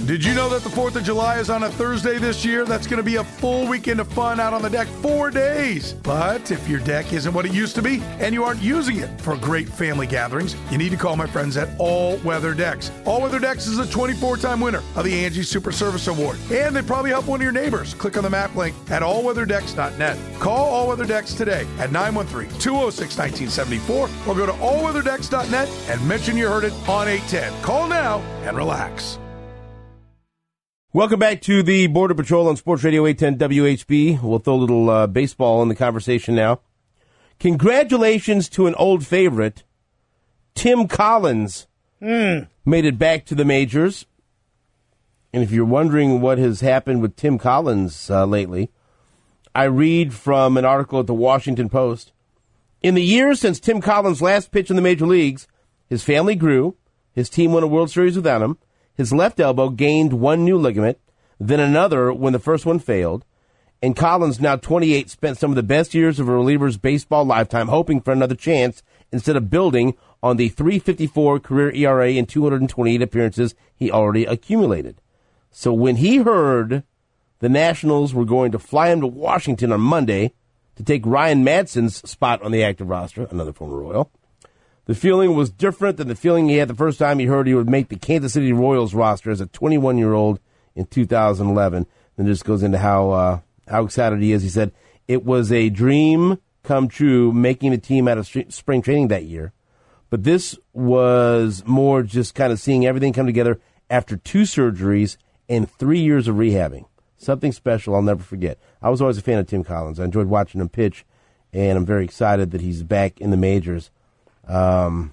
Did you know that the 4th of July is on a Thursday this year? That's going to be a full weekend of fun out on the deck, 4 days. But if your deck isn't what it used to be and you aren't using it for great family gatherings, you need to call my friends at All Weather Decks. All Weather Decks is a 24-time winner of the Angie Super Service Award. And they probably help one of your neighbors. Click on the map link at allweatherdecks.net. Call All Weather Decks today at 913-206-1974 or go to allweatherdecks.net and mention you heard it on 810. Call now and relax. Welcome back to the Border Patrol on Sports Radio 810 WHB. We'll throw a little baseball in the conversation now. Congratulations to an old favorite. Tim Collins made it back to the majors. And if you're wondering what has happened with Tim Collins lately, I read from an article at the Washington Post. In the years since Tim Collins last pitched in the major leagues, his family grew, his team won a World Series without him, his left elbow gained one new ligament, then another when the first one failed, and Collins, now 28, spent some of the best years of a reliever's baseball lifetime hoping for another chance instead of building on the .354 career ERA and 228 appearances he already accumulated. So when he heard the Nationals were going to fly him to Washington on Monday to take Ryan Madsen's spot on the active roster, another former Royal, the feeling was different than the feeling he had the first time he heard he would make the Kansas City Royals roster as a 21-year-old in 2011. And just goes into how excited he is. He said, it was a dream come true making the team out of spring training that year. But this was more just kind of seeing everything come together after 2 surgeries and 3 years of rehabbing. Something special I'll never forget. I was always a fan of Tim Collins. I enjoyed watching him pitch, and I'm very excited that he's back in the majors. Wow.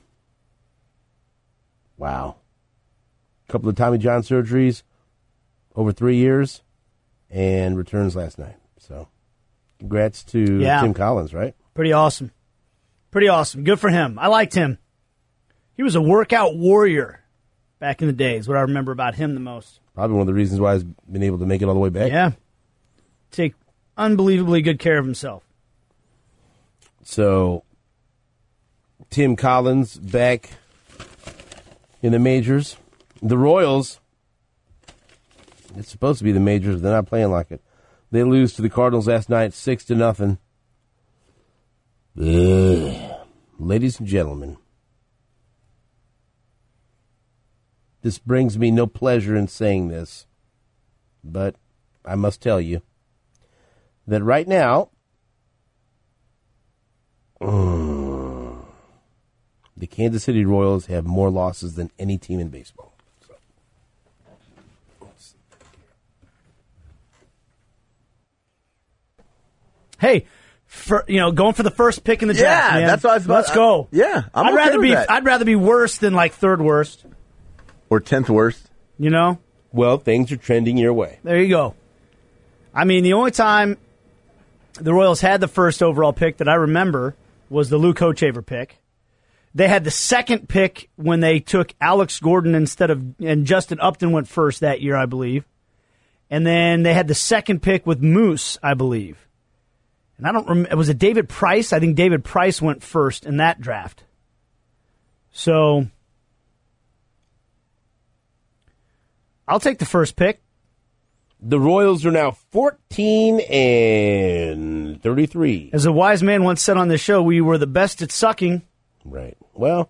A couple of Tommy John surgeries over 3 years and returns last night. So congrats to Tim Collins, right? Pretty awesome. Pretty awesome. Good for him. I liked him. He was a workout warrior back in the day is what I remember about him the most. Probably one of the reasons why he's been able to make it all the way back. Yeah. Take unbelievably good care of himself. So Tim Collins back in the majors. The Royals, it's supposed to be the majors. They're not playing like it. They lose to the Cardinals last night 6-0. Ladies and gentlemen, this brings me no pleasure in saying this, but I must tell you that right now, the Kansas City Royals have more losses than any team in baseball. So. Hey, going for the first pick in the draft. Yeah, man. that's what I was about. Let's go. I'd rather be worse than like third worst. Or 10th worst. You know? Well, things are trending your way. There you go. I mean, the only time the Royals had the first overall pick that I remember was the Luke Hochevar pick. They had the second pick when they took Alex Gordon and Justin Upton went first that year, I believe. And then they had the second pick with Moose, I believe. And I don't remember, was it David Price? I think David Price went first in that draft. So I'll take the first pick. The Royals are now 14-33. As a wise man once said on this show, we were the best at sucking. Right. Well,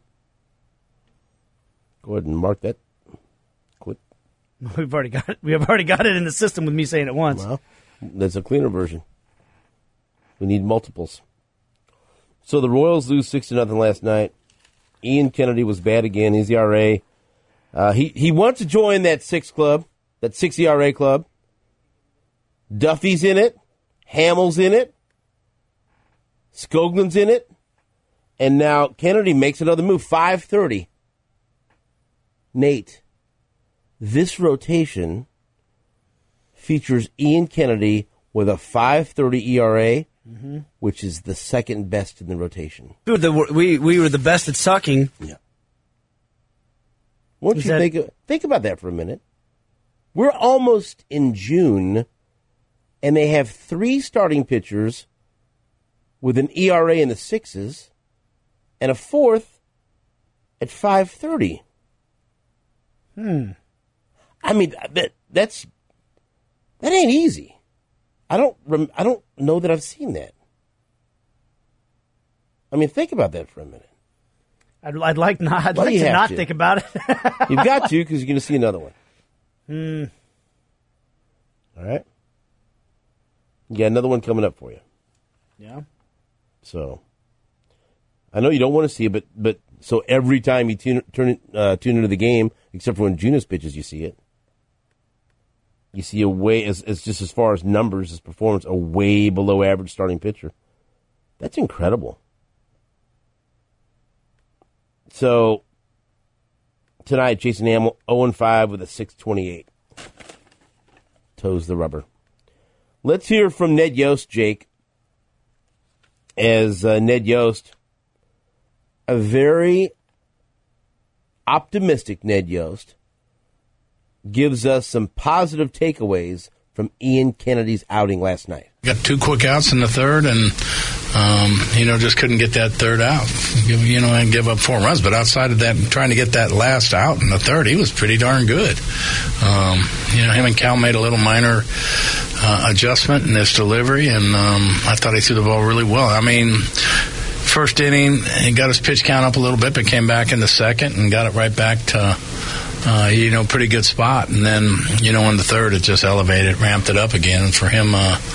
go ahead and mark that. Quit. We've already got it. We have already got it in the system with me saying it once. Well, that's a cleaner version. We need multiples. So the Royals lose 6-0 last night. Ian Kennedy was bad again. His ERA. He wants to join that 6 club, that 6 ERA club. Duffy's in it. Hamill's in it. Skoglund's in it. And now Kennedy makes another move, 530. Nate, this rotation features Ian Kennedy with a 5.30 ERA, which is the second best in the rotation. We were the best at sucking. Yeah. Won't you think about that for a minute? We're almost in June, and they have 3 starting pitchers with an ERA in the 6s and a 4th at 5.30. I mean, that ain't easy. I don't know that I've seen that. I mean, think about that for a minute. I'd like to not think about it. You've got to, because you're going to see another one. All right. You got another one coming up for you. Yeah. So, I know you don't want to see it, but so every time you tune into the game, except for when Junis pitches, you see it. You see a way, as just as far as numbers, as performance, a way below average starting pitcher. That's incredible. So, tonight, Jason Hamill, 0-5 with a 6.28. Toes the rubber. Let's hear from Ned Yost, Jake. As Ned Yost, a very optimistic Ned Yost, gives us some positive takeaways from Ian Kennedy's outing last night. Got 2 quick outs in the third, and just couldn't get that third out. And give up 4 runs. But outside of that, trying to get that last out in the third, he was pretty darn good. Him and Cal made a little minor adjustment in his delivery, and I thought he threw the ball really well. I mean, first inning, he got his pitch count up a little bit, but came back in the second and got it right back to pretty good spot. And then, in the third, it just elevated, ramped it up again. And for him,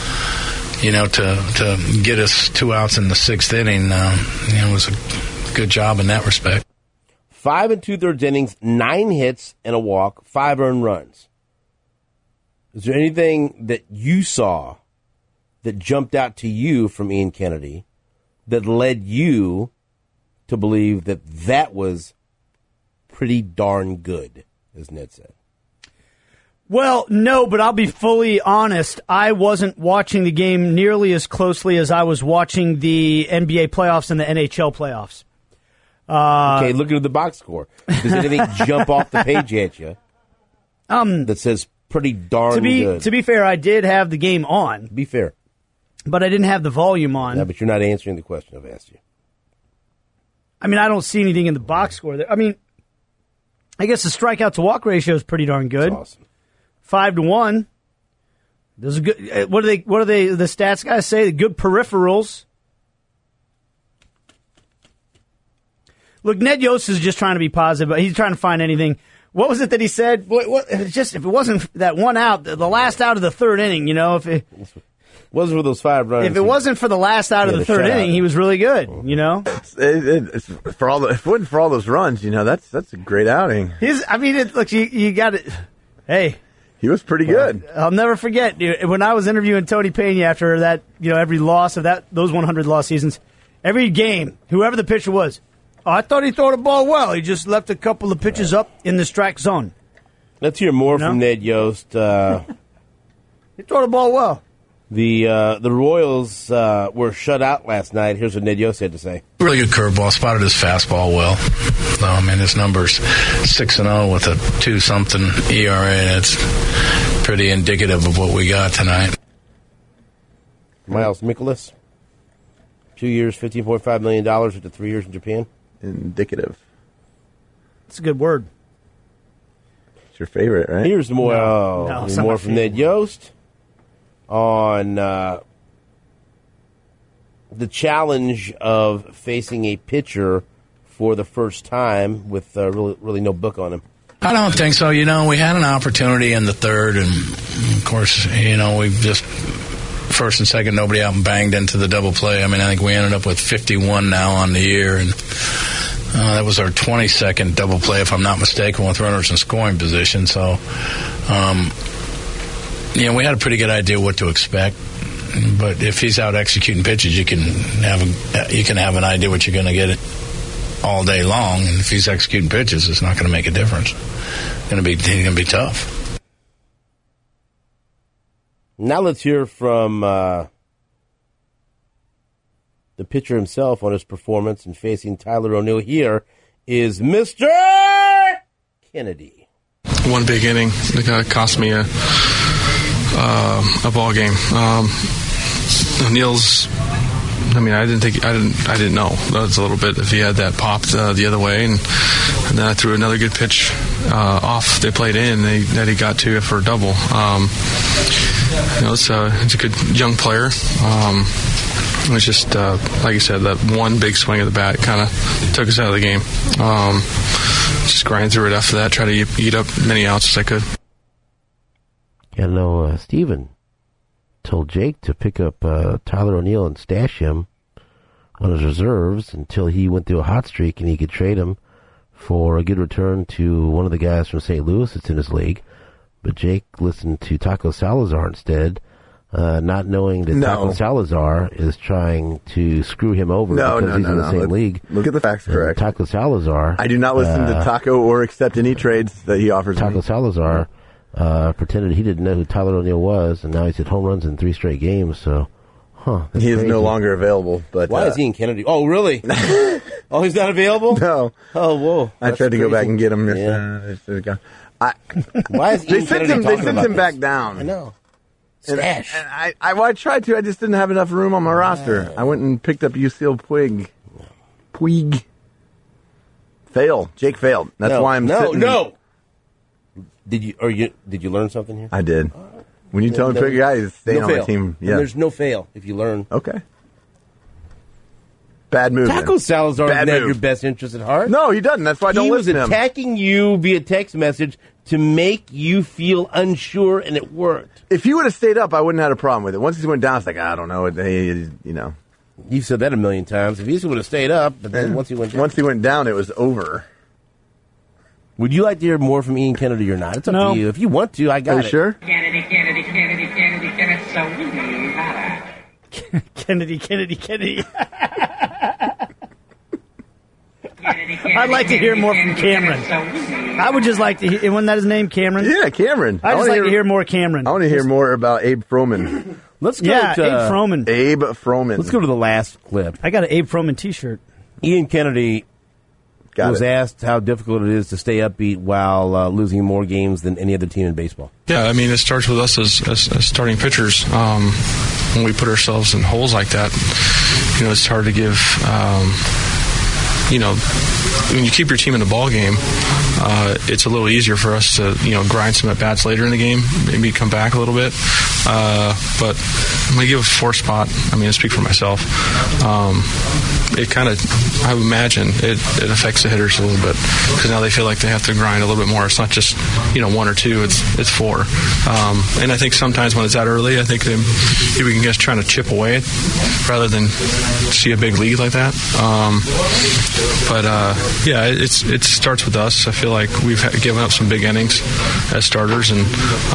to get us 2 outs in the 6th inning, was a good job in that respect. 5 2/3 innings, 9 hits and a walk, 5 earned runs. Is there anything that you saw that jumped out to you from Ian Kennedy that led you to believe that was pretty darn good, as Ned said? Well, no, but I'll be fully honest. I wasn't watching the game nearly as closely as I was watching the NBA playoffs and the NHL playoffs. Okay, looking at the box score. Does anything jump off the page at you that says pretty darn good? To be fair, I did have the game on. Be fair. But I didn't have the volume on. Yeah, but you're not answering the question I've asked you. I mean, I don't see anything in the box score there. I mean, I guess the strikeout to walk ratio is pretty darn good. That's awesome. 5-1. Those are good. What do the stats guys say? The good peripherals. Look, Ned Yost is just trying to be positive, but he's trying to find anything. What was it that he said? If it wasn't that one out, the last out of the third inning, if it wasn't for those 5 runs. If it wasn't for the last out of the third inning, he was really good. It's for all if it wasn't for all those runs, that's a great outing. Look, you got it. Hey. He was pretty good. I'll never forget when I was interviewing Tony Pena after that, every loss of those 100 loss seasons, every game, whoever the pitcher was, I thought he threw the ball well. He just left a couple of pitches up in the strike zone. Let's hear more from Ned Yost. He threw the ball well. The Royals were shut out last night. Here's what Ned Yost had to say. Really good curveball. Spotted his fastball well. His number's 6-0 with a 2-something ERA. That's pretty indicative of what we got tonight. Miles Mikolas, 2 years, $15.5 million after 3 years in Japan. Indicative. That's a good word. It's your favorite, right? Here's more, more from Ned Yost on the challenge of facing a pitcher for the first time with really no book on him. I don't think so. We had an opportunity in the third, and of course, we just first and second, nobody out and banged into the double play. I think we ended up with 51 now on the year, and that was our 22nd double play, if I'm not mistaken, with runners in scoring position. So, we had a pretty good idea what to expect. But if he's out executing pitches, you can have an idea what you're going to get all day long. And if he's executing pitches, it's not going to make a difference. He's going to be tough. Now let's hear from the pitcher himself on his performance in facing Tyler O'Neill. Here is Mr. Kennedy. One big inning that cost me a ball game. O'Neill's. I didn't know. That was a little bit if he had that popped the other way, and then I threw another good pitch off they played in that he got to for a double. It's a good young player. It was just, like you said, that one big swing of the bat kind of took us out of the game. Just grind through it after that, try to eat up many outs as I could. Yeah, no, Steven told Jake to pick up Tyler O'Neill and stash him on his reserves until he went through a hot streak and he could trade him for a good return to one of the guys from St. Louis that's in his league. But Jake listened to Taco Salazar instead, not knowing that Taco Salazar is trying to screw him over because he's in the same league. Look at the facts correct. Taco Salazar. I do not listen to Taco or accept any trades that he offers Taco me. Salazar pretended he didn't know who Tyler O'Neill was, and now he's hit home runs in 3 straight games, so... He is no longer available. But why is Ian Kennedy? Oh, really? Oh, he's not available? No. Oh, whoa. I tried to go back and get him. Yeah. Why is Ian Kennedy They sent him back down. I know. Stash. And I tried to. I just didn't have enough room on my roster. I went and picked up Yasiel Puig. Fail. Jake failed. That's why I'm sitting. No. Did you learn something here? I did. When you tell me to pick a guy, he's staying on my team. Yeah. There's no fail if you learn. Okay. Bad move. Taco Salazar doesn't have your best interest at heart. No, he doesn't. That's why I don't listen to him. He was attacking you via text message to make you feel unsure, and it worked. If he would have stayed up, I wouldn't have had a problem with it. Once he went down, it's like, I don't know. You've said that a million times. If he would have stayed up, but then once he went down, it was over. Would you like to hear more from Ian Kennedy or not? It's up to you. If you want to, I got it. Sure? Kennedy, so Kennedy. I'd like to hear more from Cameron. I would just like to hear, wasn't that his name, Cameron? Yeah, Cameron. I'd just like to hear more Cameron. I want to hear more about Abe Froman. Let's go Abe Froman. Abe Froman. Let's go to the last clip. I got an Abe Froman t-shirt. Ian Kennedy was asked how difficult it is to stay upbeat while losing more games than any other team in baseball. Yeah, I mean, it starts with us as starting pitchers. When we put ourselves in holes like that, it's hard to give... when you keep your team in the ball game, it's a little easier for us to, grind some at-bats later in the game, maybe come back a little bit. But when we give a 4 spot, I speak for myself, it kind of, I would imagine, it affects the hitters a little bit because now they feel like they have to grind a little bit more. It's not just, 1 or 2, it's 4. And I think sometimes when it's that early, I think we can just trying to chip away it rather than see a big lead like that. It starts with us. I feel like we've given up some big innings as starters, and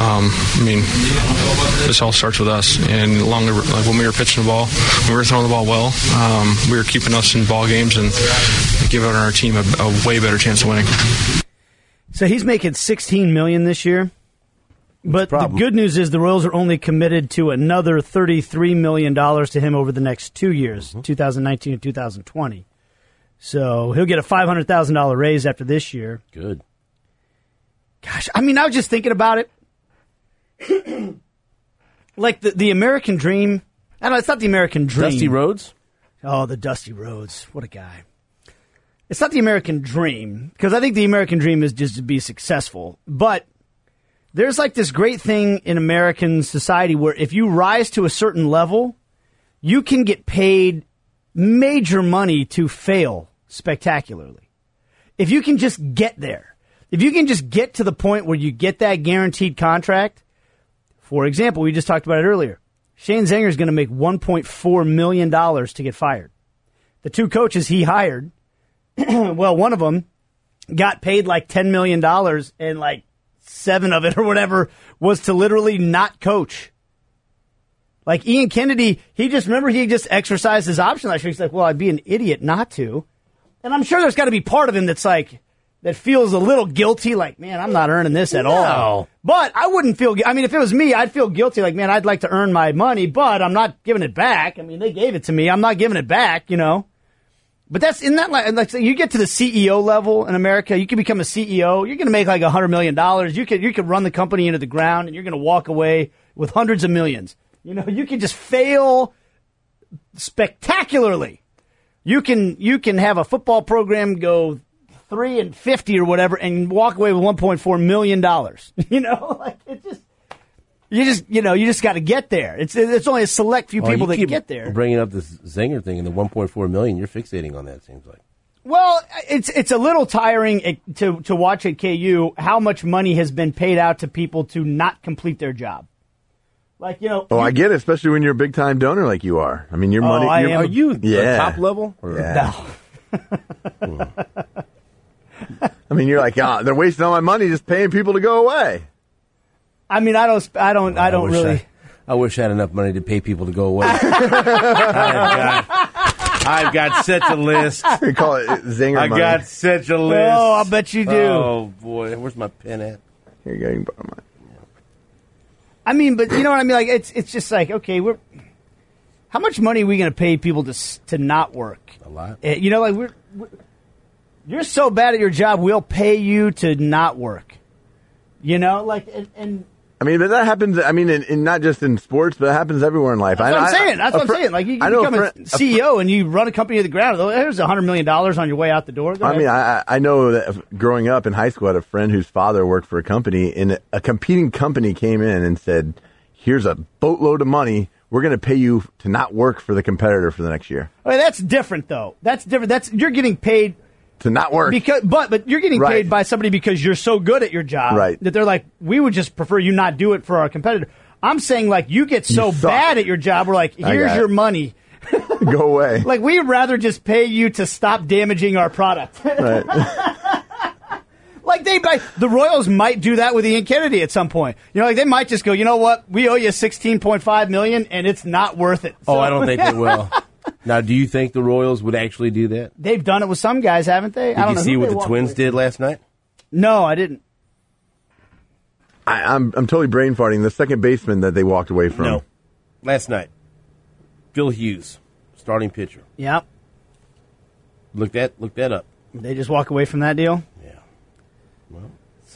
this all starts with us. And when we were pitching the ball, when we were throwing the ball well, we were keeping us in ball games and giving our team a way better chance of winning. So he's making $16 million this year. But the good news is the Royals are only committed to another $33 million to him over the next 2 years, 2019 and 2020. So he'll get a $500,000 raise after this year. Good. Gosh, I was just thinking about it. Like the American dream. I don't know, it's not the American dream. Dusty Rhodes? Oh, the Dusty Rhodes. What a guy. It's not the American dream, because I think the American dream is just to be successful. But there's like this great thing in American society where if you rise to a certain level, you can get paid major money to fail spectacularly. If you can just get there, if you can just get to the point where you get that guaranteed contract, for example, we just talked about it earlier. Shane Zenger is going to make $1.4 million to get fired. The 2 coaches he hired, well, one of them got paid like $10 million and like 7 of it or whatever was to literally not coach. Like Ian Kennedy, he just exercised his option last year. He's like, well, I'd be an idiot not to. And I'm sure there's got to be part of him that's like, that feels a little guilty, like, man, I'm not earning this at all. But I wouldn't feel, if it was me, I'd feel guilty, like, man, I'd like to earn my money, but I'm not giving it back. They gave it to me. I'm not giving it back, But isn't that like you get to the CEO level in America, you can become a CEO, you're going to make like $100 million. You could run the company into the ground and you're going to walk away with hundreds of millions. You can just fail spectacularly. You can have a football program go 3 and 50 or whatever, and walk away with $1.4 million. You know, like it just. You just got to get there. It's only a select few people that get there. Bringing up this Zinger thing and the $1.4 million, you're fixating on that. It seems like. Well, it's a little tiring to watch at KU how much money has been paid out to people to not complete their job. Like I get it, especially when you're a big time donor like you are. I mean, your money. Are you yeah. top level? Yeah. No. I mean, you're like, they're wasting all my money just paying people to go away. I mean, I don't really. I wish I had enough money to pay people to go away. I've got such a list. We call it Zinger money. I got such a list. Oh, I bet you do. Oh boy, where's my pen at? Here you go. You can borrow mine. I mean, but you know what I mean? Like, it's just like, okay, how much money are we going to pay people to not work? A lot. Like you're so bad at your job, we'll pay you to not work. And I mean, but that happens. I mean, in not just in sports, but it happens everywhere in life. That's what I'm saying. That's what I'm saying. Like you become a CEO and you run a company to the ground. There's $100 million on your way out the door. I mean, I know that growing up in high school, I had a friend whose father worked for a company, and a competing company came in and said, "Here's a boatload of money. We're going to pay you to not work for the competitor for the next year." Okay, that's different, though. That's different. You're getting paid to not work. But you're getting paid by somebody because you're so good at your job that they're like, we would just prefer you not do it for our competitor. I'm saying, like, you get so bad at your job, we're like, here's your money. Go away. Like, we'd rather just pay you to stop damaging our product. Right. Like, the Royals might do that with Ian Kennedy at some point. Like, they might just go, you know what? We owe you $16.5 million, and it's not worth it. So, I don't think they will. Now, do you think the Royals would actually do that? They've done it with some guys, haven't they? Did you see what the Twins did last night? No, I didn't. I'm totally brain farting. The second baseman that they walked away from. No. Last night. Phil Hughes, starting pitcher. Yep. Look that up. They just walk away from that deal? Yeah. Well.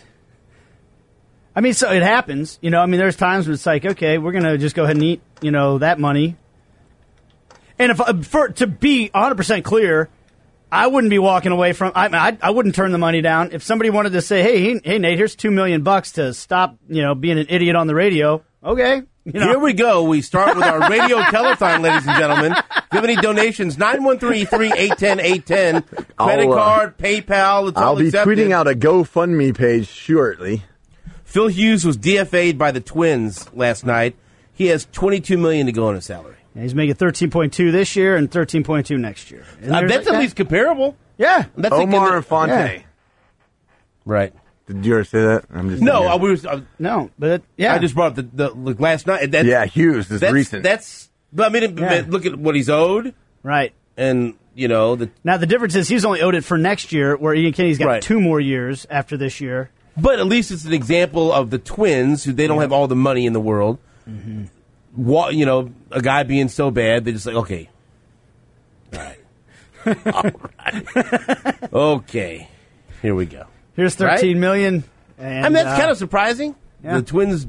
I mean, so it happens. There's times when it's like, okay, we're going to just go ahead and eat, that money. And to be 100% clear, I wouldn't be walking away from. I wouldn't turn the money down if somebody wanted to say, "Hey, Nate, here's $2 million to stop, being an idiot on the radio." Okay, Here we go. We start with our radio telethon, ladies and gentlemen. If you have any donations, 913-381-810. Credit card, PayPal. It's I'll be accepted. tweeting out a GoFundMe page shortly. Phil Hughes was DFA'd by the Twins last night. He has $22 million to go on his salary. Yeah, he's making 13.2 this year and 13.2 next year. That's at least comparable. Yeah, that's Omar Infante. Yeah. Right. Did you ever say that? I'm just no, but I just brought up the last night. Hughes is recent. Look at what he's owed. Right. And now the difference is he's only owed it for next year, where Ian Kennedy's got 2 more years after this year. But at least it's an example of the Twins, who they don't have all the money in the world. Mm-hmm. A guy being so bad, they're just like, okay. All right. All right. Okay. Here we go. Here's $13 million. And, that's kind of surprising. Yeah. The Twins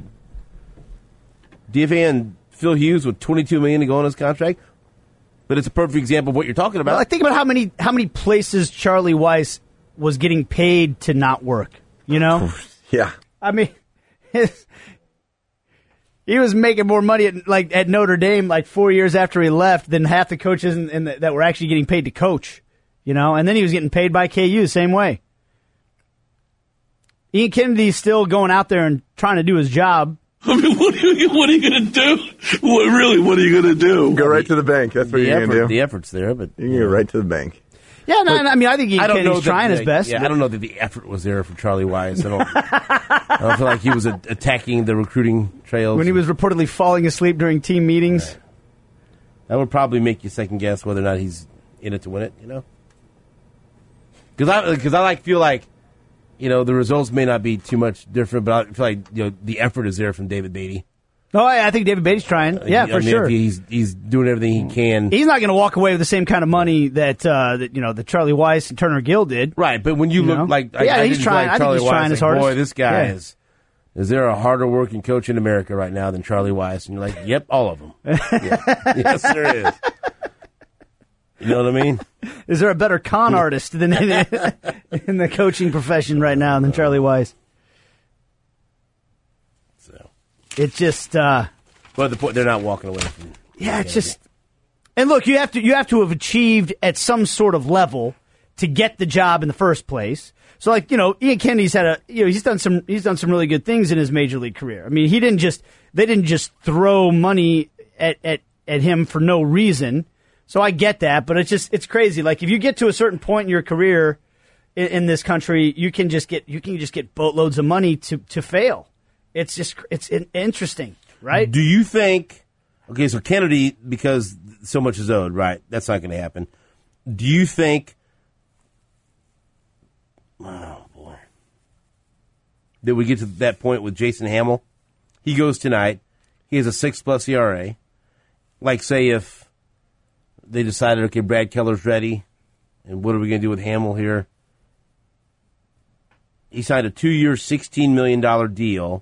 DFA and Phil Hughes with $22 million to go on his contract. But it's a perfect example of what you're talking about. Well, I think about how many places Charlie Weiss was getting paid to not work. Yeah. I mean, he was making more money at Notre Dame 4 years after he left than half the coaches that were actually getting paid to coach. And then he was getting paid by KU the same way. Ian Kennedy's still going out there and trying to do his job. I mean, what are you going to do? What are you going to do? Go right to the bank. That's what you're going to do. The effort's there, but you can go right to the bank. Yeah, I mean, I think Ian Kennedy's trying his best. Yeah, I don't know that the effort was there for Charlie Weiss. I don't feel like he was attacking the recruiting trails. When he was reportedly falling asleep during team meetings. Right. That would probably make you second guess whether or not he's in it to win it, Because I feel like, the results may not be too much different, but I feel like, the effort is there from David Beatty. Oh, I think David Beatty's trying. Yeah, for sure. He's doing everything he can. He's not going to walk away with the same kind of money that Charlie Weiss and Turner Gill did. Right, but when you look like he's trying. I think he's trying his hardest. Boy, this guy is. Is there a harder working coach in America right now than Charlie Weiss? And you're like, yep, all of them. Yeah. Yes, there is. You know what I mean? Is there a better con artist than in the coaching profession right now than Charlie Weiss? So it just. But the point, they're not walking away from. Yeah, it's just. And look, you have to have achieved at some sort of level to get the job in the first place. So, like, Ian Kennedy's he's done some really good things in his major league career. I mean, they didn't just throw money at him for no reason. So I get that, but it's crazy. Like, if you get to a certain point in your career in this country, you can just get boatloads of money to fail. It's interesting, right? Do you think? Okay, so Kennedy, because so much is owed, right? That's not going to happen. Do you think? Oh, boy. Did we get to that point with Jason Hamill? He goes tonight. He has a 6+ ERA. Like, say, if they decided, okay, Brad Keller's ready, and what are we going to do with Hamill here? He signed a 2-year, $16 million deal.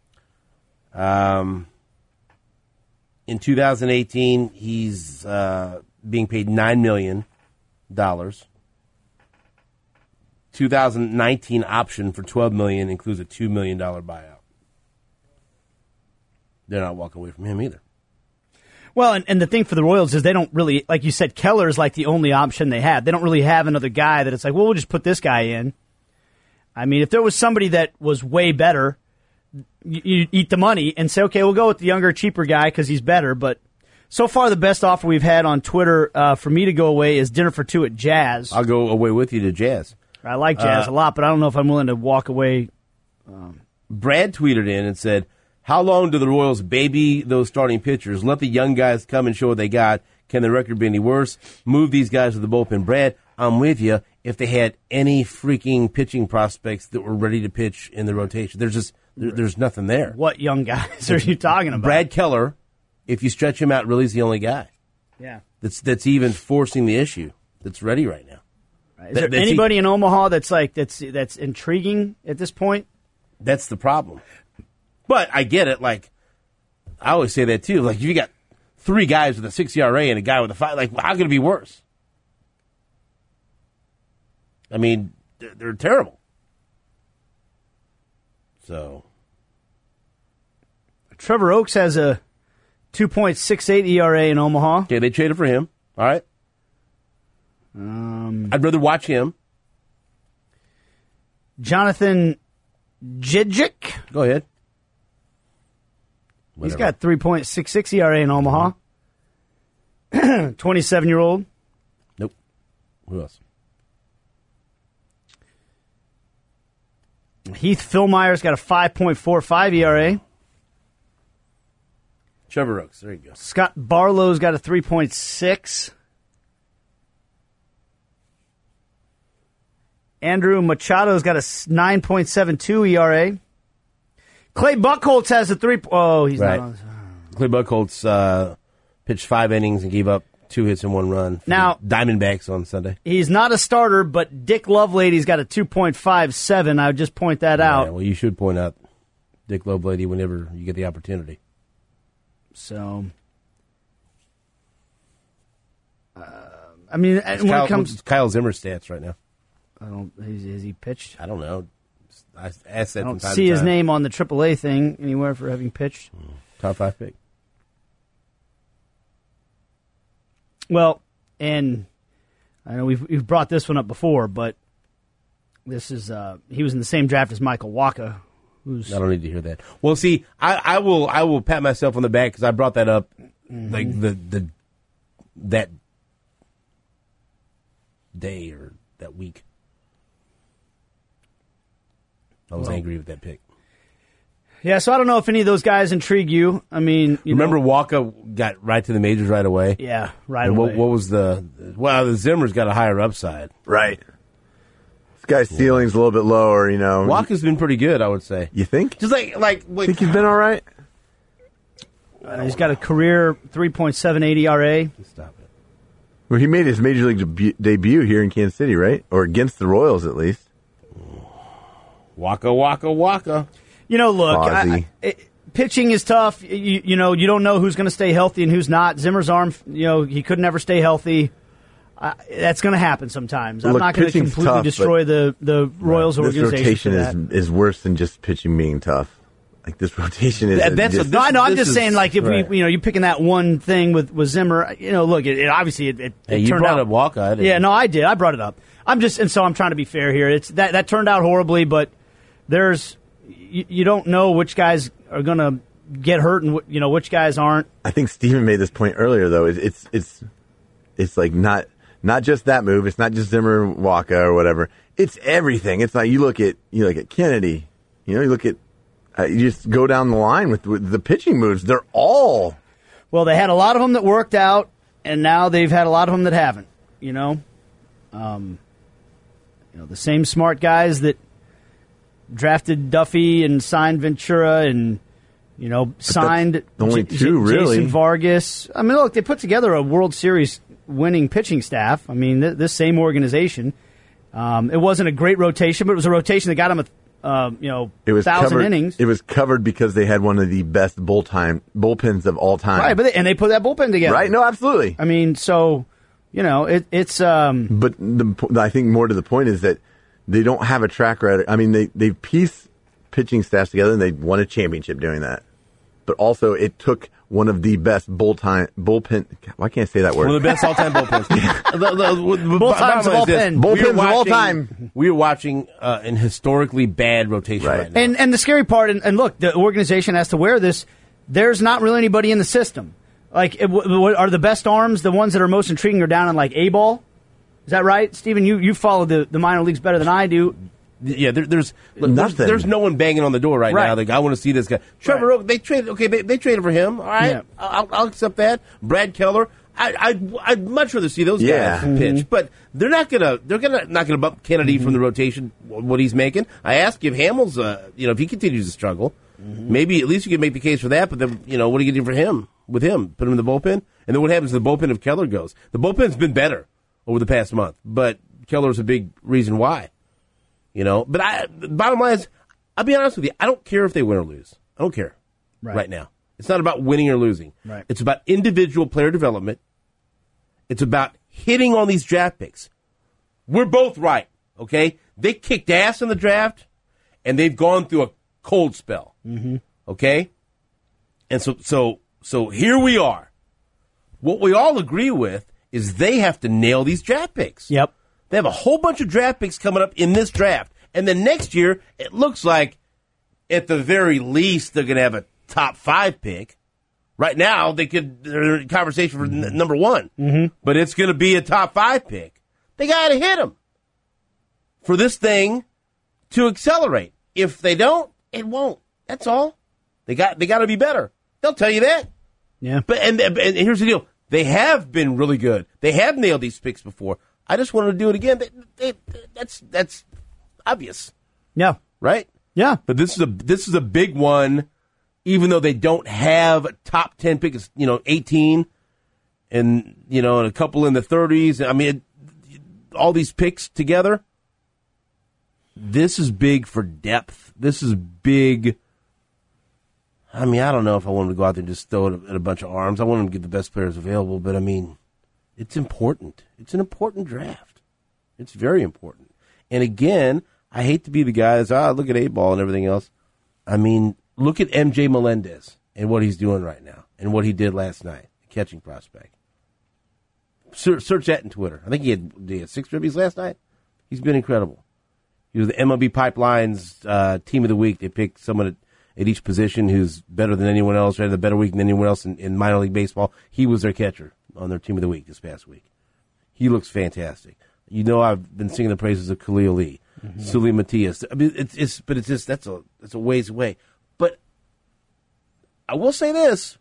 In 2018, he's being paid $9 million. 2019 option for $12 million includes a $2 million buyout. They're not walking away from him either. Well, and the thing for the Royals is they don't really, like you said, Keller's like the only option they have. They don't really have another guy that it's like, well, we'll just put this guy in. I mean, if there was somebody that was way better, you eat the money and say, okay, we'll go with the younger, cheaper guy because he's better. But so far, the best offer we've had on Twitter for me to go away is dinner for two at Jazz. I'll go away with you to Jazz. I like Jazz a lot, but I don't know if I'm willing to walk away. Brad tweeted in and said, how long do the Royals baby those starting pitchers? Let the young guys come and show what they got. Can the record be any worse? Move these guys to the bullpen. Brad, I'm with you. If they had any freaking pitching prospects that were ready to pitch in the rotation, there's nothing there. What young guys are you talking about? Brad Keller, if you stretch him out, really is the only guy. Yeah, that's even forcing the issue. That's ready right now. Is there anybody in Omaha that's intriguing at this point? That's the problem. But I get it. Like, I always say that too. Like, if you got 3 guys with a 6 ERA and a guy with a 5, like, how could it be worse? I mean, they're terrible. So, Trevor Oaks has a 2.68 ERA in Omaha. Okay, they traded for him. All right. I'd rather watch him. Jonathan Jijic. Go ahead. He's got 3.66 ERA in Omaha. 27-year-old. Nope. Who else? Heath Philmeyer's got a 5.45 ERA. Trevor Oaks. There you go. Scott Barlow's got a 3.6. Andrew Machado's got a 9.72 ERA. Clay Buchholz has a 3. Oh, he's right. not on. Clay Buchholz pitched 5 innings and gave up 2 hits and 1 run. Now, Diamondbacks on Sunday. He's not a starter, but Dick Lovelady's got a 2.57. I would just point that out. Well, you should point out Dick Lovelady whenever you get the opportunity. So, I mean, when it comes Kyle Zimmer's stats right now. Has he pitched? I don't know. I asked that. I don't see his name on the AAA thing anywhere for having pitched. Top 5 pick. Well, and I know we've brought this one up before, but this is he was in the same draft as Michael Wacha. I don't need to hear that. Well, see, I will pat myself on the back because I brought that up like that day or that week. I was angry with that pick. Yeah, so I don't know if any of those guys intrigue you. I mean, remember Wacha got right to the majors right away? Yeah, right away. What was the Zimmer's got a higher upside. Right. This guy's ceiling's a little bit lower, Wacha's been pretty good, I would say. You think? Just like think he's been all right? He's got a career 3.78 ERA. Stop it. Well, he made his major league debut here in Kansas City, right? Or against the Royals, at least. Waka. Look, pitching is tough. You don't know who's going to stay healthy and who's not. Zimmer's arm, he could never stay healthy. That's going to happen sometimes. I'm Look, not going to pitching's completely tough, destroy the Royals This organization. rotation is worse than just pitching being tough. Like this rotation is. No, I know. I'm just saying, like, if right. you're picking that one thing with Zimmer. Look, it obviously it you turned brought out. up Walcott. Yeah, no, I did. I brought it up. I'm trying to be fair here. It's that turned out horribly, but you don't know which guys are going to get hurt and which guys aren't. I think Steven made this point earlier, though. It's like not just that move. It's not just Zimmer, Waka, or whatever. It's everything. It's like you look at Kennedy. You look at you just go down the line with the pitching moves. They're all well. They had a lot of them that worked out, and now they've had a lot of them that haven't. The same smart guys that drafted Duffy and signed Ventura and signed only two really. Jason Vargas. I mean, look, they put together a World Series winning pitching staff. I mean, this same organization. It wasn't a great rotation, but it was a rotation that got them 1,000 innings. It was covered because they had one of the best bullpens of all time. Right, but they put that bullpen together. Right? No, absolutely. I mean, so it's. But I think more to the point is that they don't have a track record. I mean, they piece pitching staffs together and they won a championship doing that. But also, it took one of the best bullpen. Why can't I say that word? One of the best all-time bullpens. Bullpens of all time. We are watching an historically bad rotation right now. And the scary part, and look, the organization has to wear this. There's not really anybody in the system. Like, are the best arms the ones that are most intriguing are down in like A-ball? Is that right, Stephen? You follow the minor leagues better than I do. Yeah, there's no one banging on the door right now. Like, I want to see this guy. Trevor Oak, they traded for him. All right, yeah. I'll accept that. Brad Keller, I'd much rather see those guys pitch, but they're not gonna bump Kennedy from the rotation. What he's making, I asked if Hamels, if he continues to struggle, maybe at least you can make the case for that. But then, what are you gonna do for him? With him, put him in the bullpen, and then what happens to the bullpen if Keller goes? The bullpen's been better over the past month, but Keller's a big reason why. But the bottom line is, I'll be honest with you, I don't care if they win or lose. I don't care right now. It's not about winning or losing. Right. It's about individual player development. It's about hitting on these draft picks. We're both right, okay? They kicked ass in the draft, and they've gone through a cold spell, okay? And so here we are. What we all agree with is they have to nail these draft picks. Yep. They have a whole bunch of draft picks coming up in this draft. And then next year, it looks like, at the very least, they're going to have a top 5 pick. Right now, they're in conversation for number 1. But it's going to be a top 5 pick. They got to hit them for this thing to accelerate. If they don't, it won't. That's all. They got to be better. They'll tell you that. Yeah. But and here's the deal. They have been really good. They have nailed these picks before. I just wanted to do it again. That's obvious. Yeah. Right? Yeah. But this is a big one, even though they don't have a top 10 pick, 18 and, and a couple in the 30s. I mean, all these picks together. This is big for depth. This is big. I mean, I don't know if I want them to go out there and just throw it at a bunch of arms. I want them to get the best players available, but I mean, it's important. It's an important draft. It's very important. And again, I hate to be the guy that's, look at 8-ball and everything else. I mean, look at MJ Melendez and what he's doing right now and what he did last night, catching prospect. Search that in Twitter. I think he had 6 ribbies last night. He's been incredible. He was the MLB Pipeline's team of the week. They picked someone at each position who's better than anyone else, had a better week than anyone else in minor league baseball. He was their catcher on their team of the week this past week. He looks fantastic. I've been singing the praises of Khalil Lee, Sully Matias. I mean, that's a ways away. But I will say this: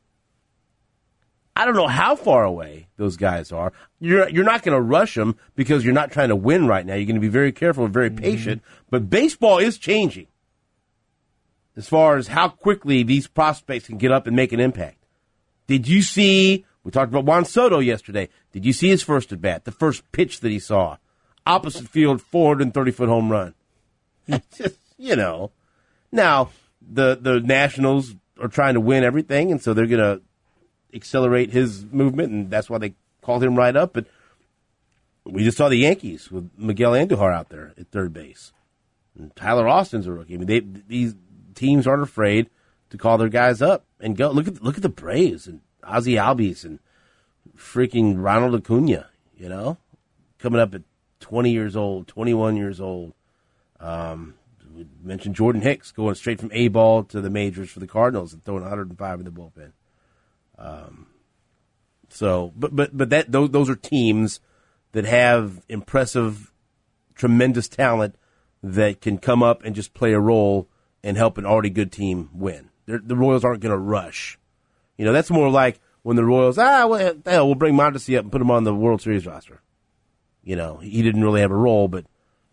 I don't know how far away those guys are. You're not going to rush them because you're not trying to win right now. You're going to be very careful and very patient. But baseball is changing as far as how quickly these prospects can get up and make an impact. Did you see, we talked about Juan Soto yesterday, did you see his first at bat, the first pitch that he saw? Opposite field, 430-foot home run. Just, Now, the Nationals are trying to win everything, and so they're going to accelerate his movement, and that's why they called him right up. But We just saw the Yankees with Miguel Andujar out there at third base. And Tyler Austin's a rookie. I mean, these teams aren't afraid to call their guys up and go. Look at the Braves and Ozzie Albies and freaking Ronald Acuna, coming up at 20 years old, 21 years old. We mentioned Jordan Hicks going straight from A-ball to the majors for the Cardinals and throwing 105 in the bullpen. Those are teams that have impressive, tremendous talent that can come up and just play a role and help an already good team win. The Royals aren't going to rush. That's more like when the Royals, we'll bring Mondesi up and put him on the World Series roster. He didn't really have a role, but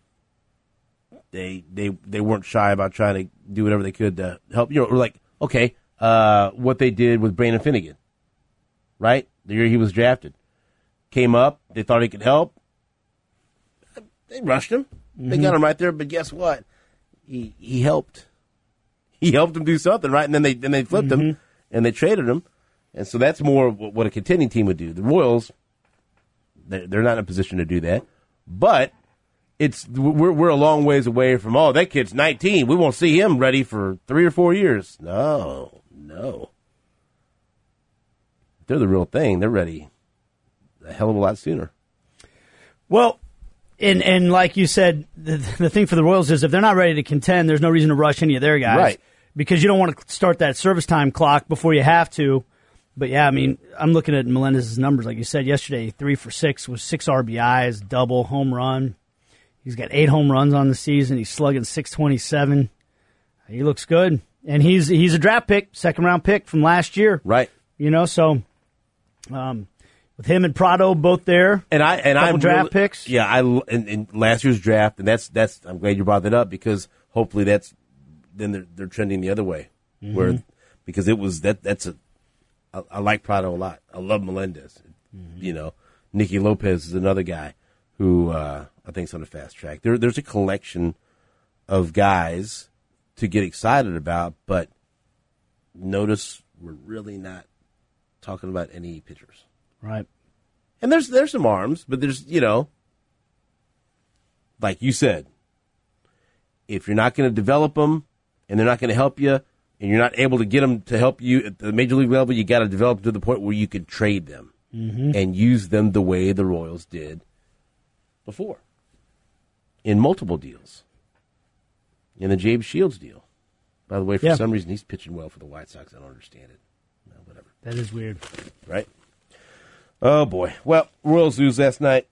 they weren't shy about trying to do whatever they could to help. What they did with Brandon Finnegan, right? The year he was drafted. Came up, they thought he could help. They rushed him. They got him right there, but guess what? He helped. He helped them do something, right? And then they flipped him and they traded him. And so that's more what a contending team would do. The Royals, they're not in a position to do that. But we're a long ways away from, that kid's 19. We won't see him ready for 3 or 4 years. No. They're the real thing. They're ready a hell of a lot sooner. Well, and like you said, the thing for the Royals is if they're not ready to contend, there's no reason to rush any of their guys. Right. Because you don't want to start that service time clock before you have to. But, yeah, I mean, I'm looking at Melendez's numbers. Like you said yesterday, 3 for 6 with 6 RBIs, double, home run. He's got 8 home runs on the season. He's slugging .627. He looks good. And he's a draft pick, second-round pick from last year. Right. So with him and Prado both there, and I draft picks. Yeah, in last year's draft, and that's I'm glad you brought that up because hopefully then they're trending the other way, because it was I like Prado a lot. I love Melendez. Nicky Lopez is another guy who I think is on the fast track. There's a collection of guys to get excited about, but notice we're really not talking about any pitchers. Right. And there's some arms, but there's, like you said, if you're not going to develop them and they're not going to help you and you're not able to get them to help you at the major league level, you got to develop them to the point where you can trade them and use them the way the Royals did before in multiple deals. In the James Shields deal. By the way, for some reason, he's pitching well for the White Sox. I don't understand it. No, whatever. That is weird. Right? Oh, boy. Well, Royals lose last night.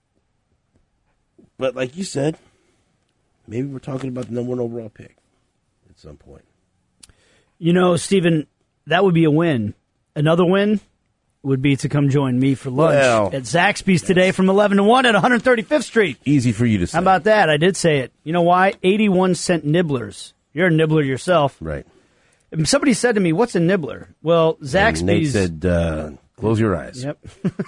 But like you said, maybe we're talking about the number 1 overall pick at some point. Stephen, that would be a win. Another win would be to come join me for lunch at Zaxby's today from 11 to 1 at 135th Street. Easy for you to say. How about that? I did say it. You know why? 81-cent nibblers. You're a nibbler yourself. Right. Somebody said to me, what's a nibbler? Well, Zaxby's... And Nate said, close your eyes. Yep.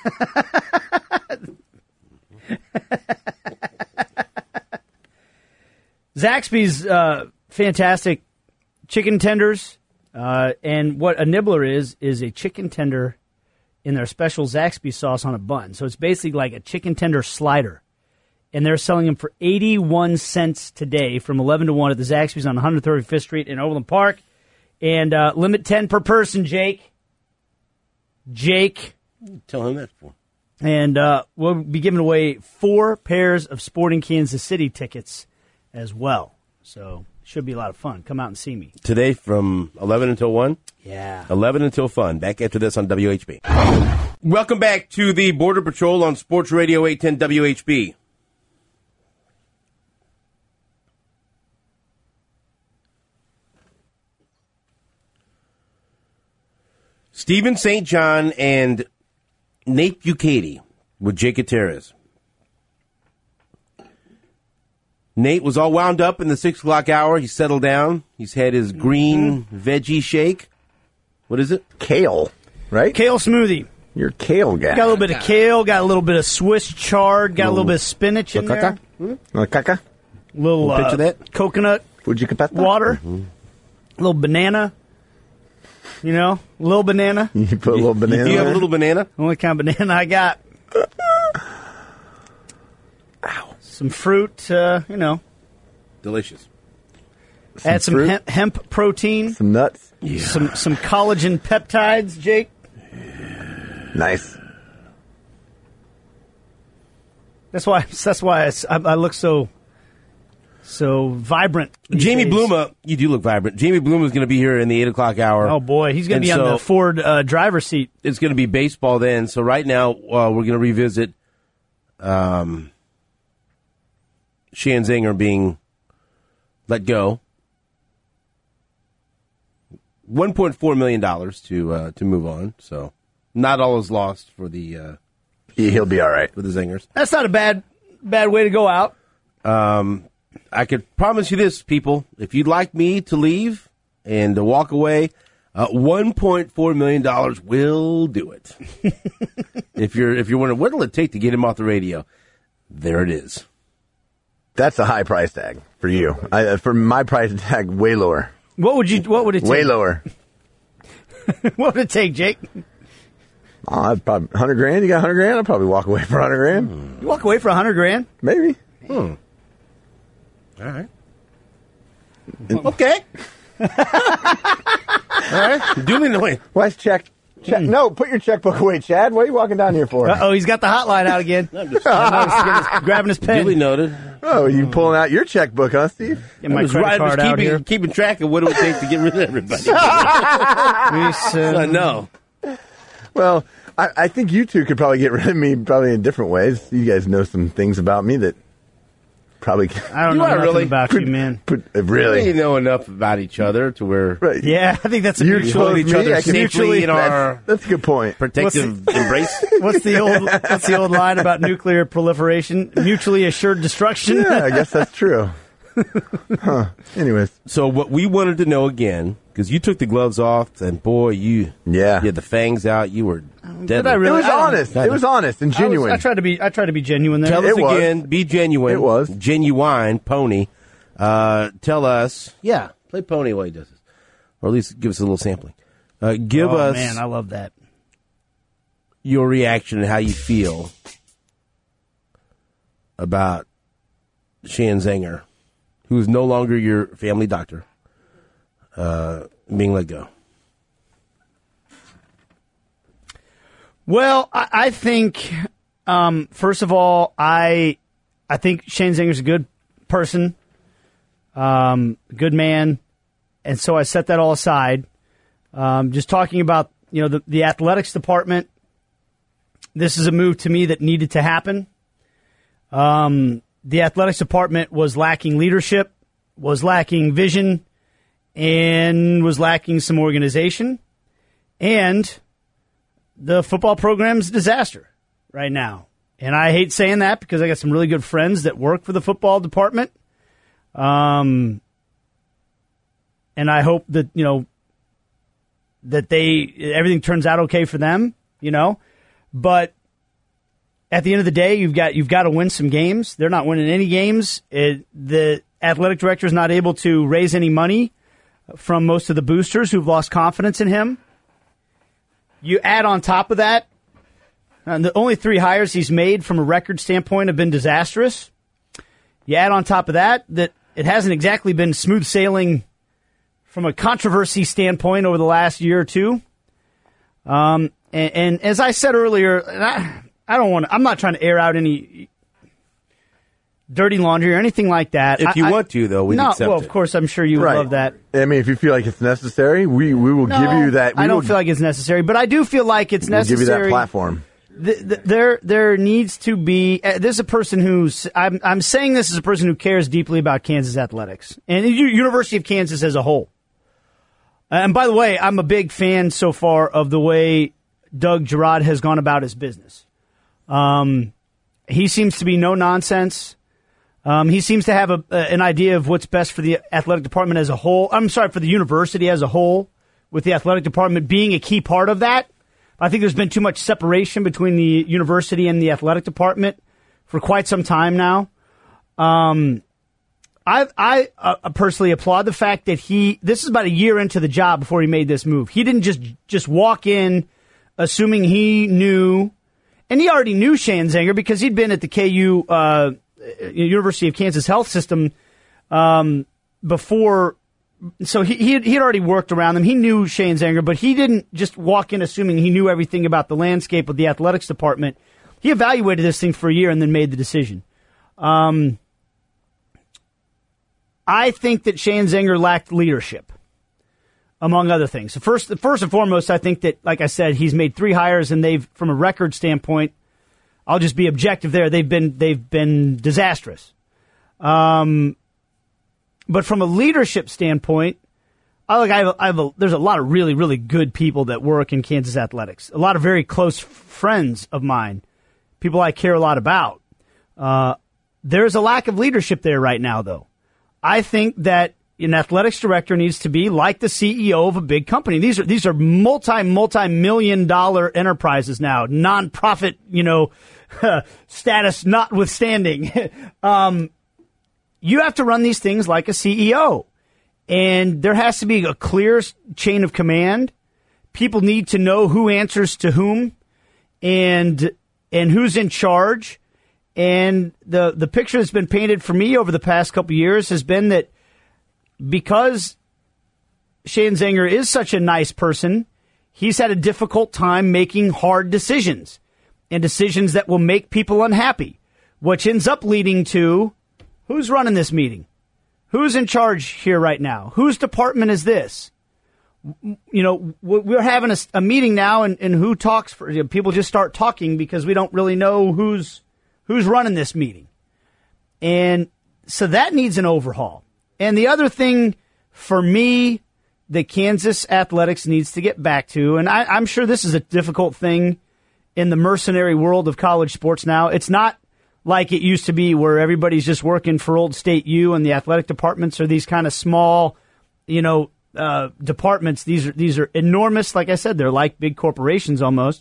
Zaxby's fantastic chicken tenders. And what a nibbler is a chicken tender in their special Zaxby sauce on a bun. So it's basically like a chicken tender slider. And they're selling them for 81 cents today from 11 to 1 at the Zaxby's on 135th Street in Overland Park. And limit 10 per person, Jake. Tell him that for. And we'll be giving away 4 pairs of Sporting Kansas City tickets as well. So should be a lot of fun. Come out and see me. Today from 11 until 1? Yeah. 11 until fun. Back after this on WHB. Welcome back to the Border Patrol on Sports Radio 810 WHB. Stephen St. John and Nate Bukaty with Jake Gutierrez. Nate was all wound up in the 6 o'clock hour. He settled down. He's had his green veggie shake. What is it? Kale, right? Kale smoothie. You're a kale guy. Got a little bit of kale, got a little bit of Swiss chard, got a little bit of spinach in there. Caca? Little picture that? Coconut water. A little banana. A little banana. You put a little banana Do you have there? a little banana? Only kind of banana I got. some fruit, Delicious. Add some hemp protein. Some nuts. Yeah. Some collagen peptides, Jake. Nice. That's why I look so vibrant. Jamie Bluma, you do look vibrant. Jamie Bluma is going to be here in the 8 o'clock hour. Oh, boy. He's going to be on the Ford driver's seat. It's going to be baseball then. So right now, we're going to revisit Shan Zinger being let go. $1.4 million to move on. So not all is lost for the... He'll be all right. For the Zingers. That's not a bad way to go out. I could promise you this, people. If you'd like me to leave and to walk away, $1.4 million will do it. If you're wondering, what will it take to get him off the radio? There it is. That's a high price tag for you. For my price tag, way lower. What would it take? Way lower. What would it take, Jake? I'd probably $100,000. You got $100,000? I'd probably walk away for $100,000. You walk away for $100,000? Maybe. All right. Okay. All right. Duly noted. Why's check? No, put your checkbook away, Chad. What are you walking down here for? Uh-oh, he's got the hotline out again. He's grabbing his pen. Duly noted. Oh, you pulling out your checkbook, huh, Steve? Get my credit card out here. Keeping track of what it would take to get rid of everybody. No. Well, I think you two could probably get rid of me probably in different ways. You guys know some things about me that probably... I don't know nothing about you, man. Really? We know enough about each other to where... Right. Yeah, I think that's a you hold each other safely in our... That's a good point. Protective embrace. What's the old line about nuclear proliferation? Mutually assured destruction? Yeah, I guess that's true. Huh. Anyways. So what we wanted to know again, because you took the gloves off, and boy, you had the fangs out. You were deadly. Really? It was honest. It was honest and genuine. I tried to be genuine there. Tell us again. Be genuine. It was genuine. Pony. Tell us. Yeah, play Pony while he does this, or at least give us a little sampling. Give us. Man, I love that. Your reaction and how you feel about Shan Zinger, who is no longer your family doctor, being let go. Well, I think, first of all, I think Shan Zinger's a good person, good man, and so I set that all aside. Just talking about the athletics department, this is a move to me that needed to happen. The athletics department was lacking leadership, was lacking vision, and was lacking some organization. And the football program's a disaster right now. And I hate saying that because I got some really good friends that work for the football department. And I hope that, that everything turns out okay for them, But at the end of the day, you've got to win some games. They're not winning any games. The athletic director is not able to raise any money from most of the boosters who've lost confidence in him. You add on top of that, the only 3 hires he's made from a record standpoint have been disastrous. You add on top of that it hasn't exactly been smooth sailing from a controversy standpoint over the last year or two. And as I said earlier, I'm not trying to air out any dirty laundry or anything like that. If you want to, though, we'd accept it. Well, of course, I'm sure you would love that. I mean, if you feel like it's necessary, we will give you that. I don't feel like it's necessary, but I do feel like it's necessary. We'll give you that platform. There needs to be. There's a person who's. I'm saying this as a person who cares deeply about Kansas athletics and the University of Kansas as a whole. And by the way, I'm a big fan so far of the way Doug Girard has gone about his business. He seems to be no nonsense. He seems to have an idea of what's best for the athletic department as a whole. I'm sorry, for the university as a whole, with the athletic department being a key part of that. I think there's been too much separation between the university and the athletic department for quite some time now. I personally applaud the fact that this is about a year into the job before he made this move. He didn't just walk in assuming he knew, and he already knew Shan Zinger because he'd been at the KU University of Kansas health system before. So he had already worked around them. He knew Shane Zenger, but he didn't just walk in assuming he knew everything about the landscape of the athletics department. He evaluated this thing for a year and then made the decision. I think that Shane Zenger lacked leadership, among other things. So first and foremost, I think that, like I said, he's made 3 hires, and they've, from a record standpoint, I'll just be objective there, they've been disastrous. But from a leadership standpoint, there's a lot of really, really good people that work in Kansas athletics. A lot of very close friends of mine, people I care a lot about. There's a lack of leadership there right now, though. I think that an athletics director needs to be like the CEO of a big company. These are multi-million-dollar enterprises now, nonprofit, status notwithstanding. You have to run these things like a CEO, and there has to be a clear chain of command. People need to know who answers to whom and who's in charge. And the picture that's been painted for me over the past couple of years has been that because Shane Zenger is such a nice person, he's had a difficult time making hard decisions and decisions that will make people unhappy, which ends up leading to who's running this meeting? Who's in charge here right now? Whose department is this? We're having a meeting now, and who talks for? People just start talking because we don't really know who's running this meeting. And so that needs an overhaul. And the other thing for me that Kansas athletics needs to get back to, and I'm sure this is a difficult thing in the mercenary world of college sports now. It's not like it used to be where everybody's just working for Old State U and the athletic departments are these kind of small, departments. These are enormous. Like I said, they're like big corporations almost.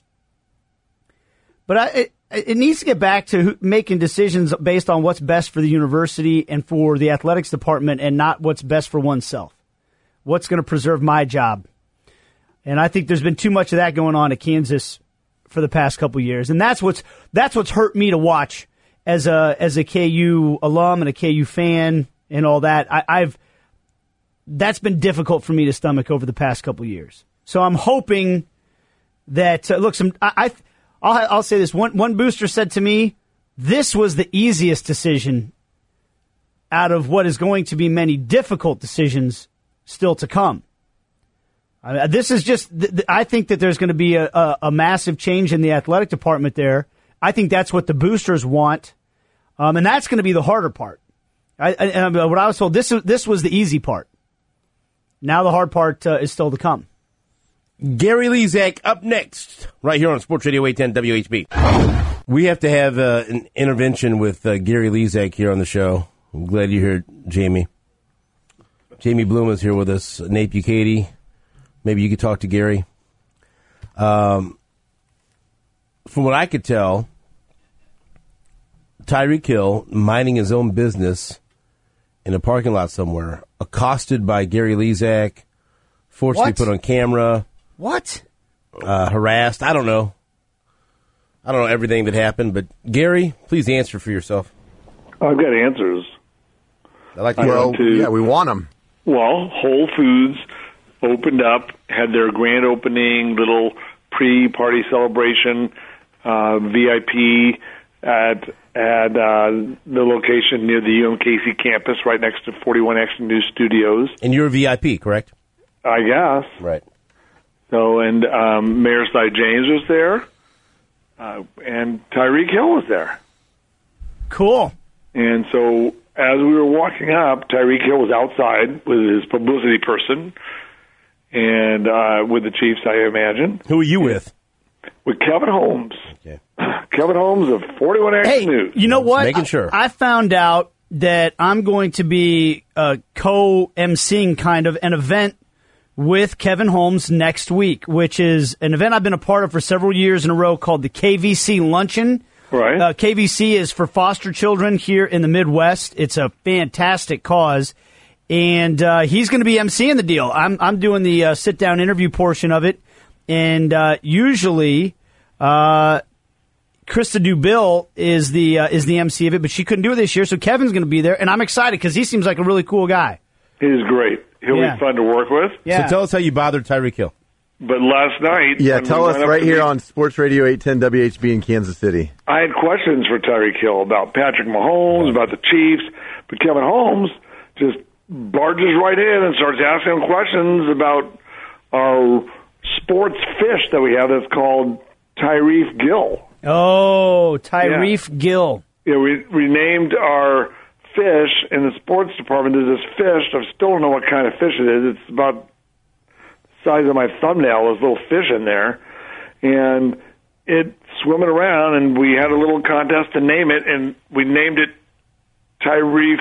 But it needs to get back to making decisions based on what's best for the university and for the athletics department and not what's best for oneself. What's going to preserve my job? And I think there's been too much of that going on at Kansas for the past couple of years. And that's what's hurt me to watch as a KU alum and a KU fan and all that. That's been difficult for me to stomach over the past couple of years. So I'm hoping that I'll say this. One booster said to me, this was the easiest decision out of what is going to be many difficult decisions still to come. This is just, I think that there's going to be a massive change in the athletic department there. I think that's what the boosters want. And that's going to be the harder part. What I was told, this was the easy part. Now the hard part is still to come. Gary Lezak up next, right here on Sports Radio 810 WHB. We have to have an intervention with Gary Lezak here on the show. I'm glad you're here, Jamie. Jamie Bloom is here with us. Nate Bucati. Maybe you could talk to Gary. From what I could tell, Tyreek Hill, minding his own business in a parking lot somewhere, accosted by Gary Lezak, forcibly put on camera. What? Harassed. I don't know everything that happened, but Gary, please answer for yourself. I've got answers. I like yeah, we want them. Well, Whole Foods opened up, had their grand opening, little pre-party celebration, VIP at the location near the UMKC campus, right next to 41X News Studios. And you're a VIP, correct? I guess. Right. So, and Mayor Cy James was there, and Tyreek Hill was there. Cool. And so, as we were walking up, Tyreek Hill was outside with his publicity person and with the Chiefs, I imagine. Who are you with? With Kevin Holmes. Okay. Kevin Holmes of 41X News. You know what? Making sure. I found out that I'm going to be co-emceeing kind of an event with Kevin Holmes next week, which is an event I've been a part of for several years in a row called the KVC Luncheon. Right. KVC is for foster children here in the Midwest. It's a fantastic cause. And he's going to be emceeing the deal. I'm doing the sit-down interview portion of it. And usually Krista Dubill is the MC of it, but she couldn't do it this year, so Kevin's going to be there, and I'm excited because he seems like a really cool guy. He's great. He'll be fun to work with. Yeah. So tell us how you bothered Tyreek Hill. But last night... Yeah, tell us right here on Sports Radio 810 WHB in Kansas City. I had questions for Tyreek Hill about Patrick Mahomes, about the Chiefs, but Kevin Holmes just barges right in and starts asking him questions about our sports fish that we have that's called Tyreek Gill. Oh, Tyreek Gill. Yeah, we named our fish in the sports department. There's this fish. I still don't know what kind of fish it is. It's about the size of my thumbnail. There's a little fish in there. And it's swimming around, and we had a little contest to name it, and we named it Tyreek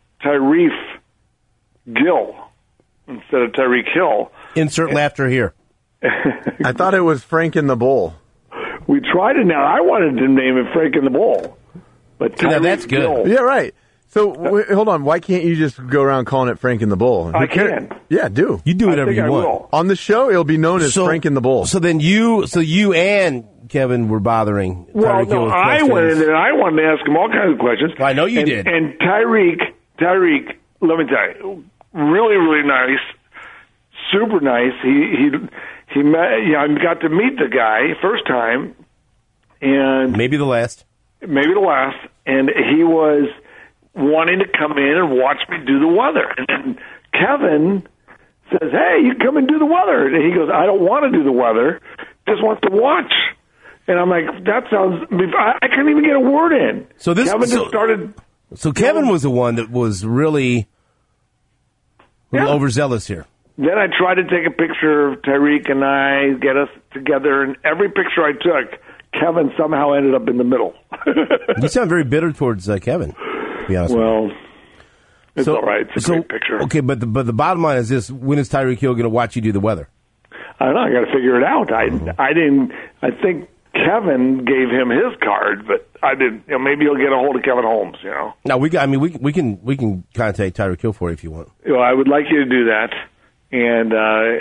Gill instead of Tyreek Hill. Insert laughter here. I thought it was Frank in the Bowl. We tried it now. I wanted to name it Frank in the Bowl. But Yeah, that's good. Gill. Yeah, right. So, hold on. Why can't you just go around calling it Frank in the Bowl? I can. Yeah, do. You do I whatever think you I want. will. On the show, it'll be known as Frank in the Bowl. So you and Kevin were bothering Well, Tyreek Hill no, with I questions. went in there and I wanted to ask him all kinds of questions. I know you did. And Tyreek, let me tell you, really, really nice, super nice. He met, I got to meet the guy first time, and Maybe the last. and he was wanting to come in and watch me do the weather. And then Kevin says, "Hey, you come and do the weather." And he goes, "I don't want to do the weather, just want to watch." And I'm like, "That sounds." I couldn't even get a word in. So Kevin just started. So Kevin was the one that was really a little Yeah. overzealous here. Then I tried to take a picture of Tyreek and I, get us together, and every picture I took, Kevin somehow ended up in the middle. You sound very bitter towards Kevin, to be honest with you. Well, it's all right. It's a great picture. Okay, but the bottom line is this: when is Tyreek Hill going to watch you do the weather? I don't know. I got to figure it out. I think Kevin gave him his card, but I didn't. Maybe he'll get a hold of Kevin Holmes. No, we can contact Tyreek Hill for you if you want. I would like you to do that, and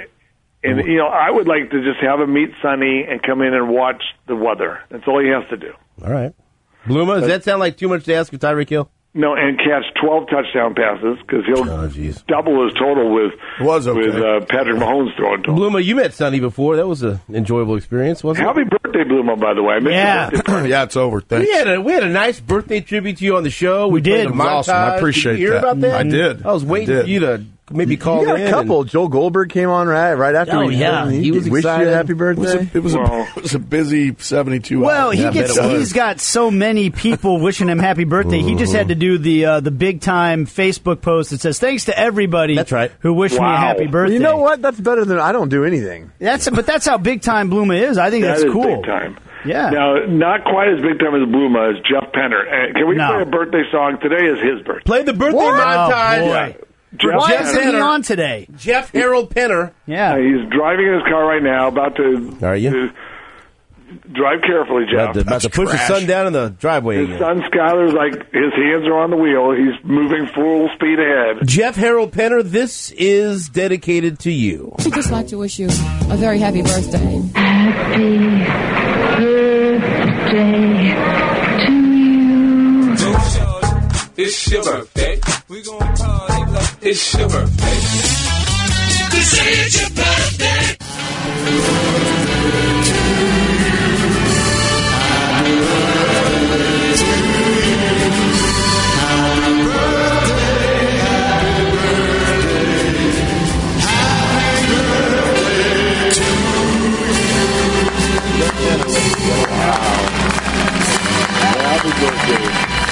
I would like to just have him meet Sonny and come in and watch the weather. That's all he has to do. All right, Bluma, does that sound like too much to ask of Tyreek Hill? No, and catch 12 touchdown passes because he'll double his total with Patrick Mahomes throwing to him. Bluma, you met Sonny before. That was an enjoyable experience, wasn't Happy birthday, Bluma, by the way. I missed your birthday party. Yeah, it's over. Thanks. We had a nice birthday tribute to you on the show. We did. played a It was awesome. I montage. appreciate Did you hear that. about that? I did. I was waiting for you to maybe call You got in. a couple. Joel Goldberg came on right after Oh, we yeah. He was wished you excited. a happy birthday. It was a busy 72 Well, hours. he's got so many people wishing him happy birthday. He just had to do the big time Facebook post that says thanks to everybody. That's right. Who wished me a happy birthday. You know what? That's better than I don't do anything. But that's how big time Bluma is. I think That that's is cool. big time. Yeah. Now, not quite as big time as Bluma as Jeff Penner. Can we No. play a birthday song? Today is his birthday. Play the birthday Oh, montage. boy. Jeff Why Penner. isn't he on today? Jeff Harold Penner. Yeah. He's driving in his car right now, about to. Are you? to drive carefully, Jeff. About to push the sun down in the driveway His again. son Skyler's like his hands are on the wheel. He's moving full speed ahead. Jeff Harold Penner, this is dedicated to you. I'd just like to wish you a very happy birthday. Happy birthday to you. It's your birthday. We gonna party like it's your birthday. This is your birthday. Happy birthday.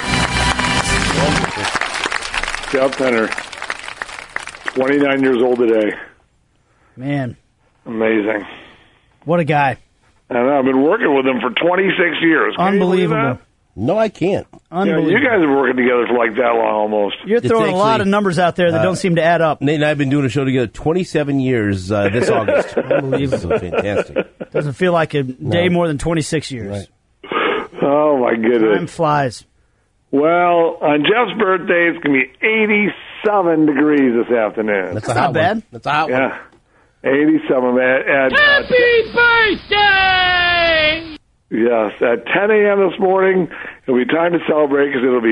Jeff Penner, 29 years old today. Man, Amazing. what a guy. I know, I've been working with him for 26 years. Can you believe Unbelievable. No, I can't. that? Unbelievable. Yeah, you guys have been working together for like that long almost. You're throwing a lot of numbers out there that don't seem to add up. Nate and I have been doing a show together 27 years this August. Unbelievable. Fantastic. Doesn't feel like a day more than 26 years. Right. Oh, my goodness. Time flies. Well, on Jeff's birthday, it's going to be 87 degrees this afternoon. That's That's not bad. That's a hot one. Yeah. 87. Happy birthday! Yes, at 10 a.m. this morning, it'll be time to celebrate because it'll be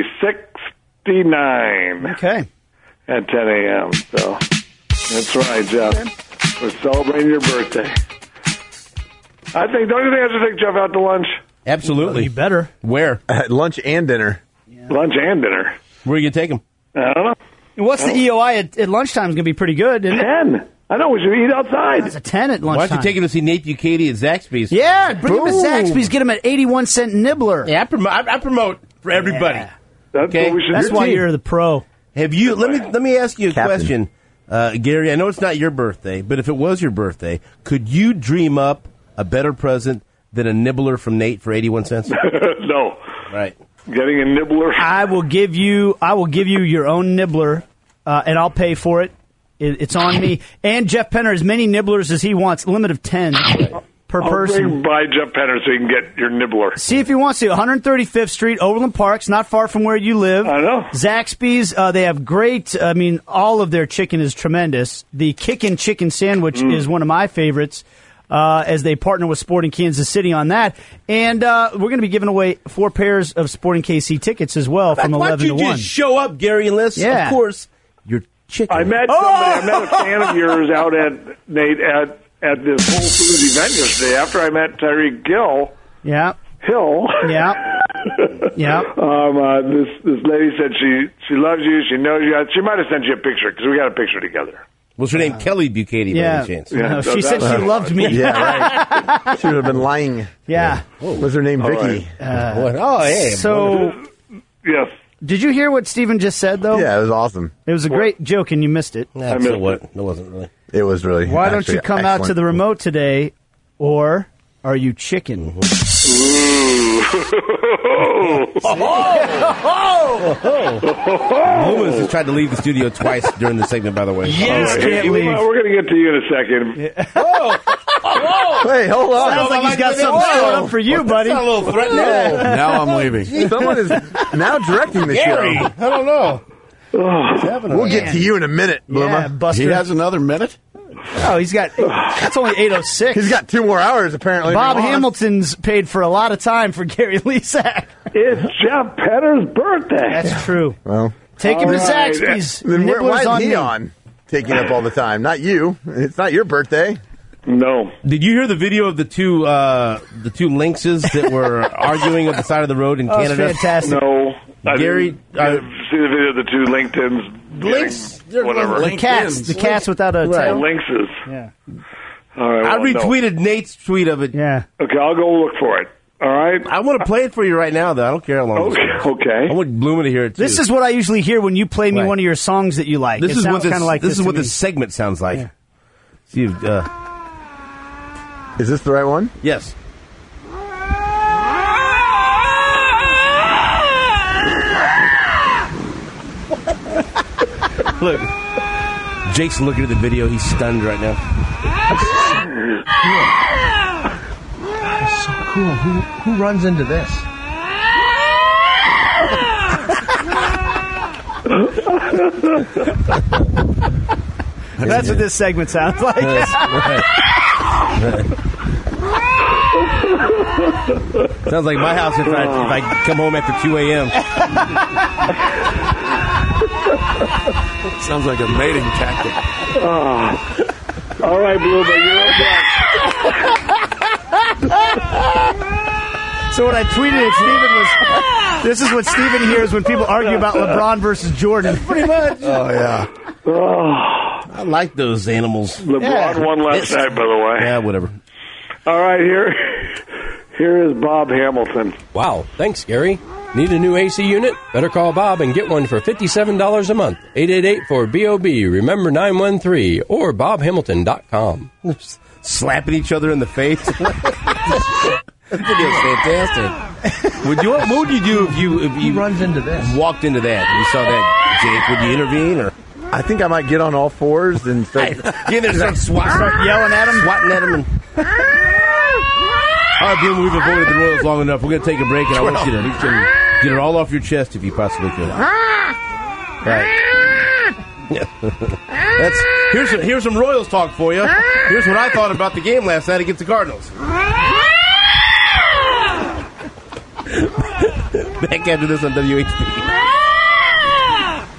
69 Okay. at 10 a.m. So that's right, Jeff. We're celebrating your birthday. Don't you think I should take Jeff out to lunch? Absolutely. You better. Where? At lunch and dinner. Lunch and dinner. Where are you going to take him? I don't know. What's the EOI at lunchtime is going to be pretty good, isn't it? 10. I know, we should eat outside. It's a 10 at lunchtime. Why don't you take him to see Nate Bukaty at Zaxby's? Yeah, bring him to Boom. Zaxby's, get him at 81-cent nibbler. Yeah, I promote for everybody. Yeah. That's Okay. what we should That's do. why you're the pro. Have you? Let me ask you a Captain. question, Gary. I know it's not your birthday, but if it was your birthday, could you dream up a better present than a nibbler from Nate for 81 cents? No. Right. Getting a nibbler. I will give you your own nibbler, and I'll pay for it. It's on me. And Jeff Penner, as many nibblers as he wants, limit of 10 per I'll person. bring by Jeff Penner so you can get your nibbler. See if he wants to. 135th Street, Overland Park's not far from where you live. I know. Zaxby's, they have great, all of their chicken is tremendous. The Kickin' Chicken Sandwich is one of my favorites, as they partner with Sporting Kansas City on that. And we're going to be giving away 4 pairs of Sporting KC tickets as well from Why 11 don't to you 1. just show up, Gary, and let's, Yeah. of course, your chicken. I met a fan of yours out at Nate at this Whole Foods event yesterday. After I met Tyreek Hill. Yeah. This lady said she loves you. She knows you. She might have sent you a picture because we got a picture together. Was her name Kelly Bukaty by any chance? No, she said she loved me. Yeah, right. She would have been lying. Yeah. Was her name Vicky? What? Oh, hey. So, yes. Did you hear what Steven just said, though? Yeah, it was awesome. It was a great joke, and you missed it. Nah, so what? It wasn't really. It was really. Why don't you come out to the remote today, or are you chicken? Loomis has tried to leave the studio twice during the segment, by the way. Yes, can't leave. We're going to get to you in a second. Wait, hold on. Sounds like he's got something stored up for you, buddy. That's a little threatening. Now I'm leaving. Someone is now directing the Gary, show. I don't know. We'll get to you in a minute, Bluma. Yeah, Buster. He has another minute? Oh, he's got. That's only 8:06. He's got 2 more hours, apparently. Bob Come on. Hamilton's paid for a lot of time for Gary Lesak. It's Jeff Penner's birthday. That's true. Well, Take him to All right. Zaxby's. then why Nibblers is on he me. on? Taking up all the time. Not you. It's not your birthday. No. Did you hear the video of the two lynxes that were arguing at the side of the road in Oh, it's Canada? fantastic. No. Gary, I didn't see the video of the two LinkedIn's. Lynx? They're Whatever. The cats. The cats without a tail. Lynxes. Yeah. All right. I well, no. retweeted Nate's tweet of it. Yeah. Okay, I'll go look for it. All right. I want to play it for you right now, though. I don't care how long. Okay. It is. Okay. I want Bluma to hear it too. This is what I usually hear when you play me Right. one of your songs that you like. This It is sounds what this kind of like this is to what me. this segment sounds like. Yeah. See, if, Is this the right one? yes. Look, Jake's looking at the video. He's stunned right now. That's so cool. Who runs into this? That's what this segment sounds like. Sounds like my house if I come home after 2 a.m. Sounds like a mating tactic. All right, Bluma, you're up. So what I tweeted at Steven was, this is what Steven hears when people argue about LeBron versus Jordan. Pretty much. Oh, yeah. I like those animals. LeBron won last night, by the way. Yeah, whatever. All right, here is Bob Hamilton. Wow, thanks, Gary. Need a new AC unit? Better call Bob and get one for $57 a month. 888-4BOB. Remember 913 or BobHamilton.com. Slapping each other in the face. That video's fantastic. What would you do if you runs into this? Walked into that and you saw that, Jake? Would you intervene or? I think I might get on all fours and start, Start yelling at him, swatting at him. All right, Boom, we've avoided the Royals long enough. We're going to take a break, and I want you to get it all off your chest if you possibly could. Right. Yeah. Here's some Royals talk for you. Here's what I thought about the game last night against the Cardinals. Back after this on WHP.